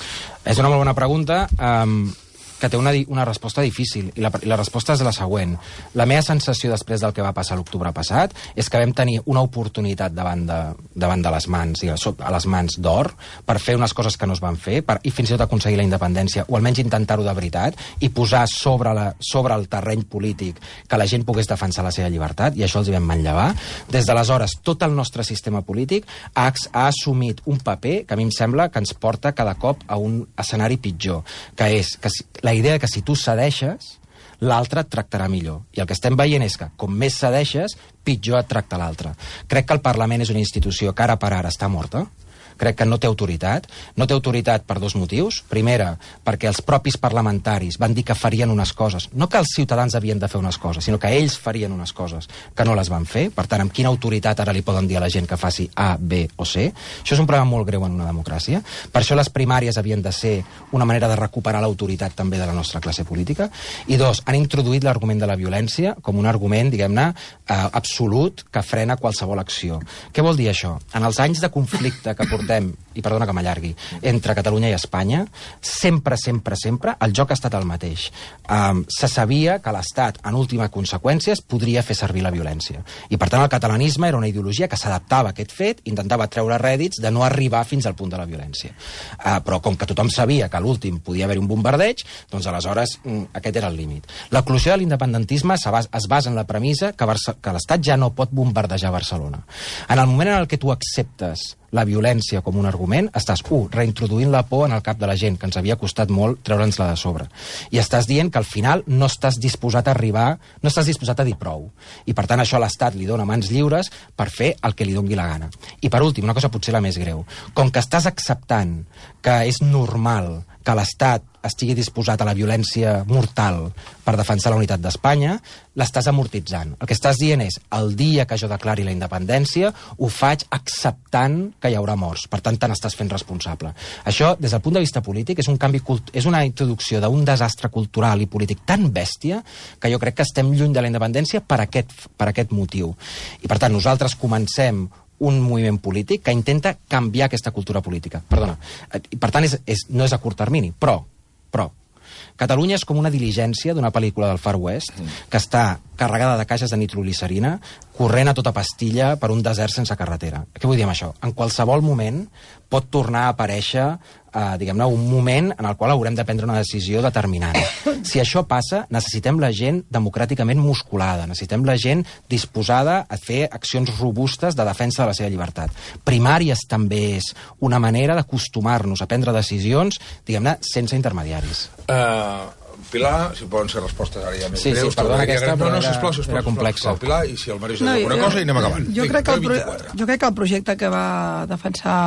És una molt bona pregunta, um, que té una, una resposta difícil, i la, i la resposta és la següent. La meva sensació després del que va passar l'octubre passat és que vam tenir una oportunitat davant de, davant de les mans, i a les mans d'or, per fer unes coses que no es van fer, per, i fins i tot aconseguir la independència, o almenys intentar-ho de veritat, i posar sobre, la, sobre el terreny polític que la gent pogués defensar la seva llibertat, i això els hi vam manllevar. Des d'aleshores, tot el nostre sistema polític ha, ha assumit un paper que a mi em sembla que ens porta cada cop a un escenari pitjor, que és que la idea que si tu cedeixes, l'altre et tractarà millor. I el que estem veient és que, com més cedeixes, pitjor et tracta l'altre. Crec que el Parlament és una institució que ara per ara està morta. Crec que no té autoritat. No té autoritat per dos motius. Primera, perquè els propis parlamentaris van dir que farien unes coses. No que els ciutadans havien de fer unes coses, sinó que ells farien unes coses que no les van fer. Per tant, amb quina autoritat ara li poden dir a la gent que faci A, B o C? Això és un problema molt greu en una democràcia. Per això les primàries havien de ser una manera de recuperar l'autoritat també de la nostra classe política. I dos, han introduït l'argument de la violència com un argument, diguem-ne, eh, absolut que frena qualsevol acció. Què vol dir això? En els anys de conflicte que portem, i perdona que m'allargui, entre Catalunya i Espanya, sempre, sempre, sempre, el joc ha estat el mateix. Um, se sabia que l'Estat, en última conseqüència, podria fer servir la violència. I, per tant, el catalanisme era una ideologia que s'adaptava a aquest fet, intentava treure rèdits de no arribar fins al punt de la violència. Uh, però, com que tothom sabia que a l'últim podia haver un bombardeig, doncs, aleshores, mm, aquest era el límit. L'eclosió de l'independentisme es basa en la premissa que, que l'Estat ja no pot bombardejar Barcelona. En el moment en el que tu acceptes la violència com un argument, estàs, u, reintroduint la por en el cap de la gent, que ens havia costat molt treure'ns-la de sobre. I estàs dient que al final no estàs disposat a arribar, no estàs disposat a dir prou. I per tant això a l'Estat li dona mans lliures per fer el que li doni la gana. I per últim, una cosa potser la més greu, com que estàs acceptant que és normal que l'Estat estigui disposat a la violència mortal per defensar la unitat d'Espanya, l'estàs amortitzant. El que estàs dient és, el dia que jo declari la independència, ho faig acceptant que hi haurà morts. Per tant, te n'estàs fent responsable. Això, des del punt de vista polític, és un canvi cult és una introducció d'un desastre cultural i polític tan bèstia que jo crec que estem lluny de la independència per aquest, per aquest motiu. I, per tant, nosaltres comencem un moviment polític que intenta canviar aquesta cultura política. Perdona. Per tant, és, és, no és a curt termini, però, però Catalunya és com una diligència d'una pel·lícula del Far West que està carregada de caixes de nitroglicerina corrent a tota pastilla per un desert sense carretera. Què vull dir amb això? En qualsevol moment pot tornar a aparèixer eh, diguem-ne, un moment en el qual haurem de prendre una decisió determinant. Si això passa, necessitem la gent democràticament musculada, necessitem la gent disposada a fer accions robustes de defensa de la seva llibertat. Primàries també és una manera d'acostumar-nos a prendre decisions, diguem-ne, sense intermediaris. Uh, Pilar, si poden ser respostes ara ja més sí, breus. Sí, perdona aquesta, no, no, era, sisplau, sisplau, era complexa. Sisplau, Pilar, i si el Màrius ha No, dit alguna jo- cosa, i anem acabant. Jo Vinga, crec, que el, pro- vint-i-quatre. jo crec que el projecte que va defensar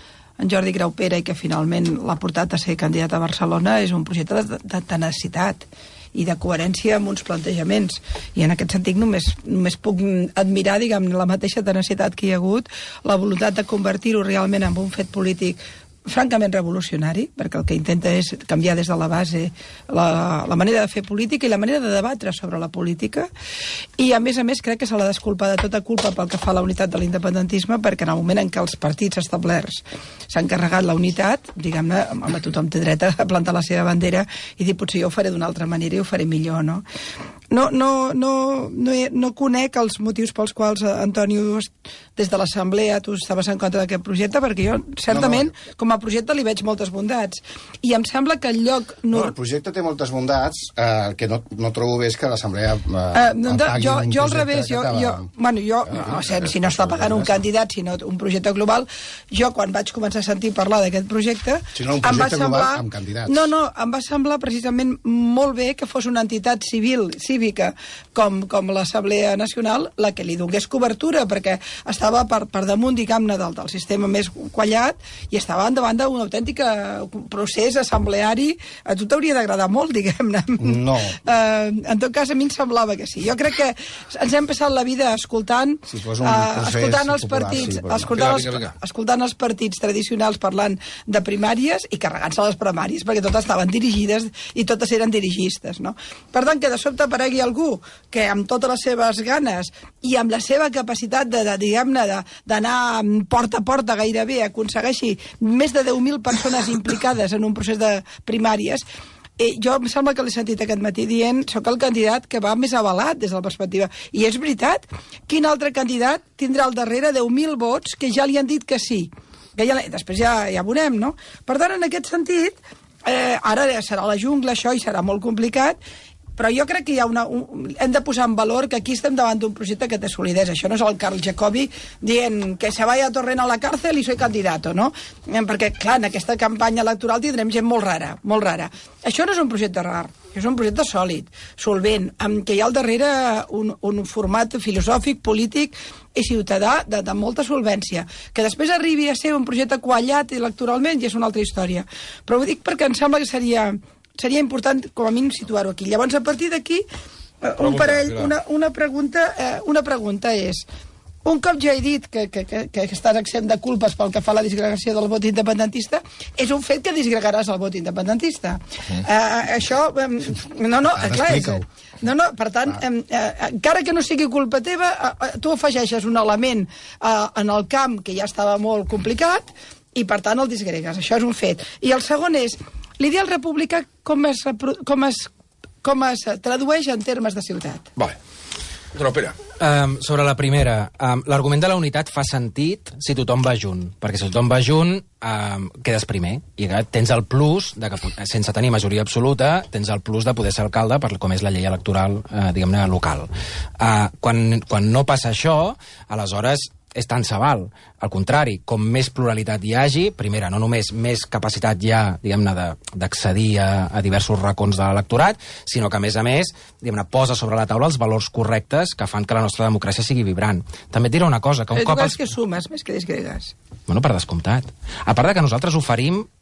en Jordi Graupera i que finalment l'ha portat a ser candidat a Barcelona és un projecte de, de tenacitat i de coherència amb uns plantejaments. I en aquest sentit només, només puc admirar, diguem, la mateixa tenacitat que hi ha hagut, la voluntat de convertir-ho realment en un fet polític francament revolucionari, perquè el que intenta és canviar des de la base la, la manera de fer política i la manera de debatre sobre la política, i a més a més crec que se l'ha d'esculpar de tota culpa pel que fa a la unitat de l'independentisme, perquè en el moment en què els partits establerts s'han carregat la unitat, diguem-ne, home, tothom té dret a plantar la seva bandera i dir potser jo ho faré d'una altra manera i ho faré millor, no? No, no, no, no, he, no conec els motius pels quals, Antonio, des de l'Assemblea tu estaves en contra d'aquest projecte, perquè jo, certament, no, no. com a projecte li veig moltes bondats. I em sembla que el lloc... No, no el projecte té moltes bondats, eh, el que no, no trobo bé és que l'Assemblea eh, uh, no, no, jo, jo al revés, jo, acaba... jo, bueno, jo, no, no, si no està pagant un candidat, sinó un projecte global, jo quan vaig començar a sentir parlar d'aquest projecte... Si no, un projecte global semblar, amb candidats. No, no, em va semblar precisament molt bé que fos una entitat civil, cívica, com, com l'Assemblea Nacional, la que li donés cobertura, perquè estava per, per damunt, diguem-ne, del, del sistema més quallat, i estava davant d'un autèntic procés assembleari. A tu t'hauria d'agradar molt, diguem-ne. No. Uh, en tot cas, a mi em semblava que sí. Jo crec que ens hem passat la vida escoltant, si fos un uh, escoltant els popular, partits, sí, però... escoltant, vinga, vinga, vinga. els, escoltant els partits tradicionals parlant de primàries i carregant-se les primàries, perquè totes estaven dirigides i totes eren dirigistes, no? Per tant, que de sobte aparegui algú que amb totes les seves ganes i amb la seva capacitat de, de diguem-ne, d'anar porta a porta gairebé, aconsegueixi més de deu mil persones implicades en un procés de primàries. Eh, jo em sembla que l'he sentit aquest matí dient soc el candidat que va més avalat des de la perspectiva. I és veritat. Quin altre candidat tindrà al darrere deu mil vots que ja li han dit que sí? Que ja, després ja, ja veurem, no? Per tant, en aquest sentit, eh, ara serà la jungla això i serà molt complicat, però jo crec que hi ha una, un, hem de posar en valor que aquí estem davant d'un projecte que té solidesa. Això no és el Carl Jacobi dient que se vaya Torrent a la càrcel i soy candidato, no? Perquè, clar, en aquesta campanya electoral tindrem gent molt rara, molt rara. Això no és un projecte rar, és un projecte sòlid, solvent, amb què hi ha al darrere un, un format filosòfic, polític i ciutadà de, de molta solvència. Que després arribi a ser un projecte quallat electoralment ja és una altra història. Però ho dic perquè em sembla que seria... seria important, com a mínim, situar-ho aquí. Llavors, a partir d'aquí, un parell, una, una, pregunta, eh, una pregunta és... Un cop ja he dit que, que, que, que estàs exempt de culpes pel que fa a la disgregació del vot independentista, és un fet que disgregaràs el vot independentista. Uh, uh, això... Um, no, no, Ara clar, és, explica-ho. no, no, per tant, um, uh, encara que no sigui culpa teva, uh, uh, tu afegeixes un element uh, en el camp que ja estava molt complicat i, per tant, el disgregues. Això és un fet. I el segon és, l'ideal republicà com es, com es, com es tradueix en termes de ciutat? Vale. Graupera. Um, sobre la primera, um, l'argument de la unitat fa sentit si tothom va junt, perquè si tothom va junt um, quedes primer, i tens el plus, de que, sense tenir majoria absoluta, tens el plus de poder ser alcalde per com és la llei electoral, uh, diguem-ne, local. Uh, quan, quan no passa això, aleshores és tant se val. Al contrari, com més pluralitat hi hagi, primera, no només més capacitat hi ha, diguem-ne, d'accedir a, a diversos racons de l'electorat, sinó que, a més a més, diguem-ne, posa sobre la taula els valors correctes que fan que la nostra democràcia sigui vibrant. També et diré una cosa, que un tu cop... creus Els... que sumes més que disgregues? Bueno, per descomptat. A part de que nosaltres oferim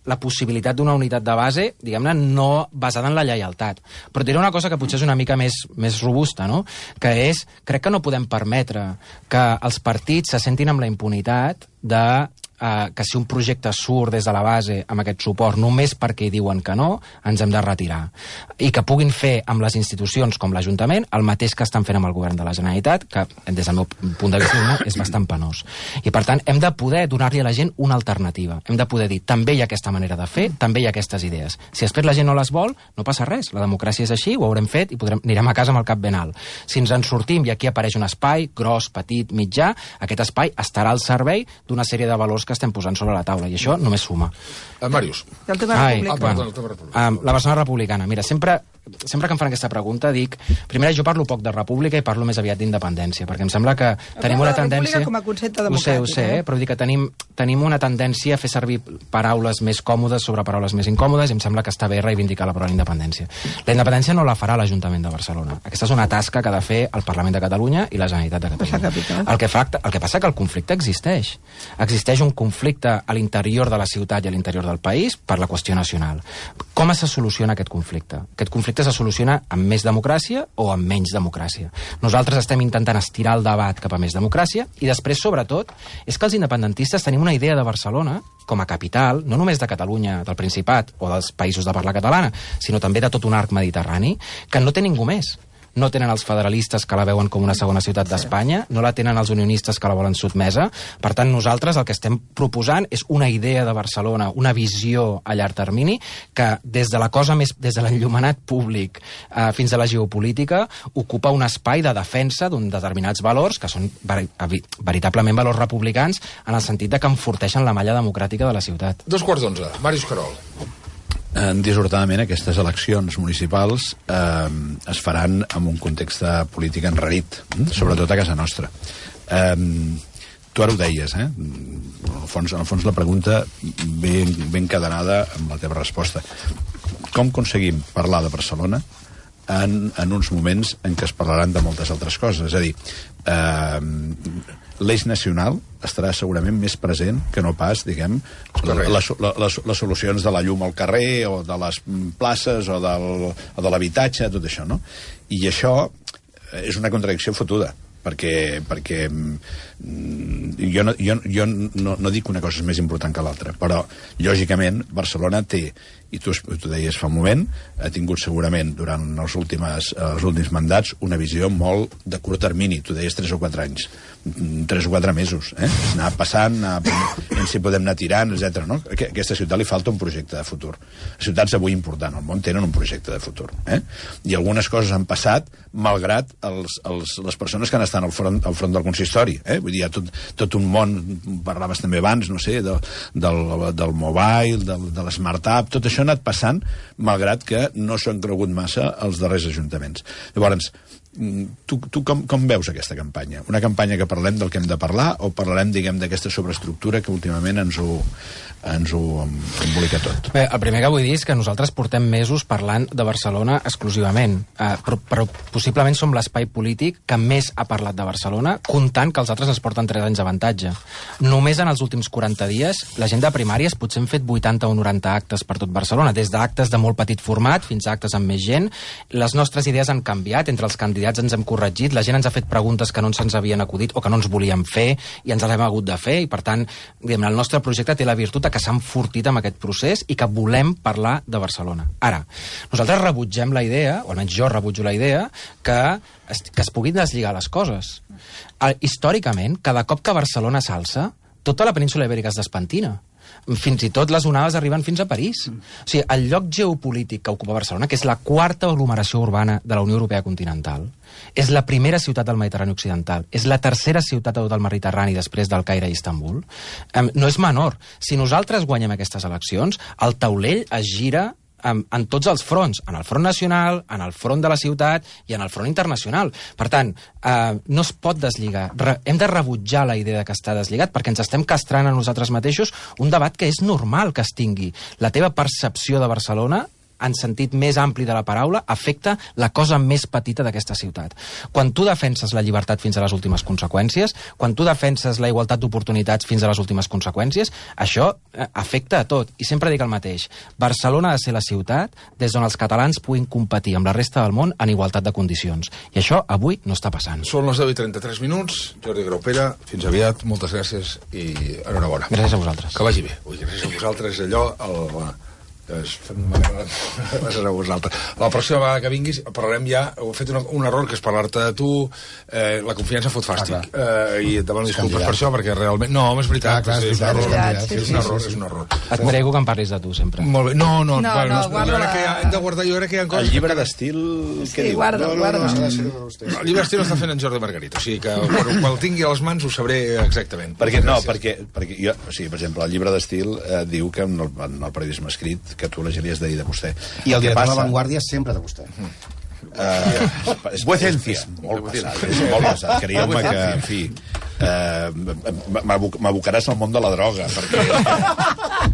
la possibilitat d'una unitat de base, diguem-ne, no basada en la lleialtat. Però diré una cosa que potser és una mica més, més robusta, no? Que és, crec que no podem permetre que els partits se sentin amb la impunitat de Uh, que si un projecte surt des de la base amb aquest suport només perquè hi diuen que no, ens hem de retirar. I que puguin fer amb les institucions com l'Ajuntament el mateix que estan fent amb el govern de la Generalitat, que des del meu punt de vista és bastant penós. I per tant hem de poder donar-li a la gent una alternativa. Hem de poder dir, també hi ha aquesta manera de fer, també hi ha aquestes idees. Si després la gent no les vol, no passa res. La democràcia és així, ho haurem fet i podrem, anirem a casa amb el cap ben alt. Si ens en sortim i aquí apareix un espai, gros, petit, mitjà, aquest espai estarà al servei d'una sèrie de valors que estem posant sobre la taula, i això només suma. Uh, Màrius. El tema Ai, republicà. Ah, perdó, el tema republicà. Um, la Barcelona republicana. Mira, sempre, sempre que em fan aquesta pregunta dic, primer jo parlo poc de república i parlo més aviat d'independència, perquè em sembla que tenim una tendència... Com a concepte ho sé, democràtic. ho sé, eh? Però dic que tenim, tenim una tendència a fer servir paraules més còmodes sobre paraules més incòmodes i em sembla que està bé reivindicar la paraula independència. La independència no la farà l'Ajuntament de Barcelona. Aquesta és una tasca que ha de fer el Parlament de Catalunya i la Generalitat de Catalunya. El que, fa, el que passa que el conflicte existeix. Existeix un conflicte a l'interior de la ciutat i a l'interior del país per la qüestió nacional. Com se soluciona aquest conflicte? Aquest conflicte se soluciona amb més democràcia o amb menys democràcia. Nosaltres estem intentant estirar el debat cap a més democràcia i després, sobretot, és que els independentistes tenim una idea de Barcelona com a capital, no només de Catalunya, del Principat o dels països de parla catalana, sinó també de tot un arc mediterrani, que no té ningú més. No tenen els federalistes que la veuen com una segona ciutat d'Espanya, no la tenen els unionistes que la volen sotmesa. Per tant, nosaltres el que estem proposant és una idea de Barcelona, una visió a llarg termini, que des de la cosa més, des de l'enllumenat públic eh, fins a la geopolítica, ocupa un espai de defensa d'un determinats valors, que són ver veritablement valors republicans, en el sentit de que enforteixen la malla democràtica de la ciutat. Dos quarts d'onze. Màrius Carol. Eh, dissortadament, aquestes eleccions municipals eh, es faran en un context polític enrarit, eh? Sobretot a casa nostra. Eh, tu ara ho deies, eh? En el fons, en el fons la pregunta ben, ben encadenada amb la teva resposta. Com aconseguim parlar de Barcelona en, en uns moments en què es parlaran de moltes altres coses? És a dir, eh, l'eix nacional estarà segurament més present que no pas, diguem, les, les, les solucions de la llum al carrer o de les places o, del, o de l'habitatge, tot això, no? I això és una contradicció fotuda, perquè, perquè jo, no, jo, jo no, no dic que una cosa és més important que l'altra, però, lògicament, Barcelona té, i tu, tu deies fa un moment, ha tingut segurament durant els últims, els últims mandats una visió molt de curt termini, tu deies tres o quatre anys, tres o quatre mesos, eh? Anar passant, anar, si podem anar tirant, etcètera. No? A aquesta ciutat li falta un projecte de futur. Les ciutats avui importants al món tenen un projecte de futur. Eh? I algunes coses han passat malgrat els, els, les persones que han estat al front, al front del consistori. Eh? Vull dir, hi ha tot, tot un món, parlaves també abans, no sé, de, del, del mobile, del, de l'smart-up, tot això ha anat passant malgrat que no s'han cregut massa els darrers ajuntaments. Llavors, tu, tu com, com veus aquesta campanya? Una campanya que parlem del que hem de parlar o parlarem, diguem, d'aquesta sobreestructura que últimament ens ho, ens ho embolica tot? Bé, el primer que vull dir és que nosaltres portem mesos parlant de Barcelona exclusivament, eh, però, però possiblement som l'espai polític que més ha parlat de Barcelona, comptant que els altres ens porten tres anys d'avantatge. Només en els últims quaranta dies, la gent de primàries potser hem fet vuitanta o noranta actes per tot Barcelona, des d'actes de molt petit format fins a actes amb més gent. Les nostres idees han canviat, entre els candidats ens hem corregit, la gent ens ha fet preguntes que no ens havien acudit o que no ens volíem fer i ens les hem hagut de fer, i per tant, diguem, el nostre projecte té la virtut que s'ha enfortit amb aquest procés i que volem parlar de Barcelona. Ara, nosaltres rebutgem la idea, o almenys jo rebutjo la idea, que es, que es puguin deslligar les coses. Històricament, cada cop que Barcelona s'alça, tota la península ibèrica es despentina. Fins i tot les onades arriben fins a París. Mm. O sigui, el lloc geopolític que ocupa Barcelona, que és la quarta aglomeració urbana de la Unió Europea continental, és la primera ciutat del Mediterrani occidental, és la tercera ciutat del Mediterrani després del Caire i Istanbul, um, no és menor. Si nosaltres guanyem aquestes eleccions, el taulell es gira En, en tots els fronts, en el front nacional, en el front de la ciutat i en el front internacional. Per tant, eh, no es pot deslligar. Re, hem de rebutjar la idea que està deslligat perquè ens estem castrant a nosaltres mateixos un debat que és normal que es tingui. La teva percepció de Barcelona en sentit més ampli de la paraula, afecta la cosa més petita d'aquesta ciutat. Quan tu defenses la llibertat fins a les últimes conseqüències, quan tu defenses la igualtat d'oportunitats fins a les últimes conseqüències, això eh, afecta a tot. I sempre dic el mateix. Barcelona ha de ser la ciutat des d'on els catalans puguin competir amb la resta del món en igualtat de condicions. I això avui no està passant. Són les deu i trenta-tres minuts. Jordi Graupera, fins aviat, moltes gràcies i enhorabona. Gràcies a vosaltres. Que vagi bé. Ui, gràcies a vosaltres, allò... El... Gràcies a vosaltres. La pròxima vegada que vinguis parlarem ja, heu fet una, un error que és parlar-te de tu, eh, la confiança fot fàstic, ah, eh, i et demano disculpes per això, perquè realment... No, home, és veritat, ah, clar, és, és, un error, és, sí, és un error, és un error. Et prego que em parlis de tu, sempre. Molt bé, no, no, no, bueno, no, no, guarda no, que ja, hem de guardar, jo crec que hi ha coses... El llibre d'estil... Sí, guarda, no, no, guarda. No, no, no, no, el llibre d'estil està fent en Jordi Margarit, o sigui que quan, quan el tingui a les mans ho sabré exactament. Perquè, no, perquè, perquè jo, o sigui, per exemple, el llibre d'estil eh, diu que en el, en el periodisme escrit que tu elegiries de dir de vostè. I el director de La Vanguardia sempre de vostè. Uh, és, és, és molt pesat, és molt pesat. Creieu-me que, en fi, uh, m'abocaràs al món de la droga, perquè...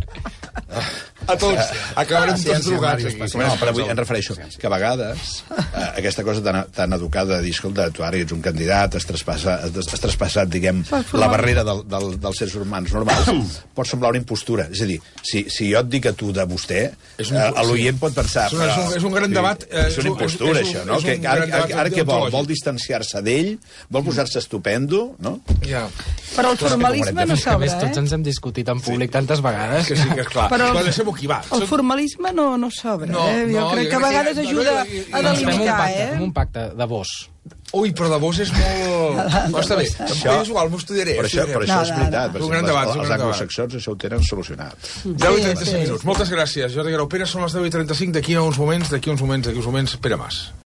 A tots, acabarem tots drogats aquí. No, però avui em refereixo que a vegades eh, aquesta cosa tan, tan educada de dir, escolta, tu ara ets un candidat, has traspassat, has traspassat diguem, la barrera del, del, dels éssers humans normals, pot semblar una impostura. És a dir, si, si jo et dic a tu de vostè, eh, l'oient pot pensar... És un, és un, és un gran debat... Eh, és una impostura, és, és, això, no? Que, ara ara, ara què vol? Vol distanciar-se d'ell? Vol posar-se estupendo? No? Ja. Però el formalisme no s'obre, eh? Tots ens hem discutit en públic sí. tantes vegades. Que sí, que és clar. Però el, qui va. el formalisme no, no s'obre, no, eh? Jo no, crec jo que a vegades que, ajuda no, a delimitar, eh? Fem un pacte de vos. Ui, però de vos és molt... No, està bé, això, és igual, m'ho estudiaré. Per això, per això no, és veritat. no, no. Per exemple, debat, els anglosaxons això ho tenen solucionat. deu i trenta-cinc minuts. Moltes gràcies, Jordi Graupera. Són les deu i trenta-cinc, d'aquí a uns moments, d'aquí a uns moments, d'aquí a uns moments, Pere Mas.